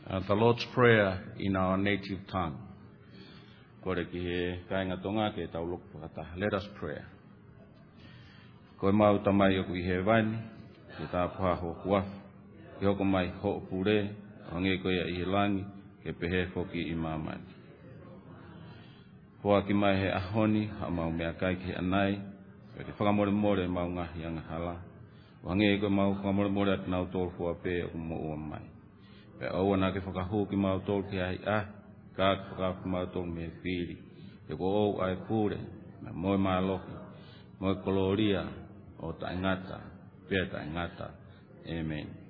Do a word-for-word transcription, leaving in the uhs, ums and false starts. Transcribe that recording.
Uh, the Lord's Prayer in our native tongue. Let us pray. Koe mau tamai o kui he wani, ke tā paha ho kuafu, ke hoko mai ho pure, o nge koe i he langi, ke pehe foki i mamani. Poa ki mai he ahoni, ha mau mea kai ki anai, ke whakamore more mau ngahi anga hala, o nge koe mau whakamore more at nau tōru fua pe o mo ua mai. Pe aua nā ke whakahu ki mau tōru ki ahi ah, kā ke whakahu ki mau tōru me whiri, ke ko ou ai pure, me moe maa loki, moe koloria, o taingata, pia taingata. Amen.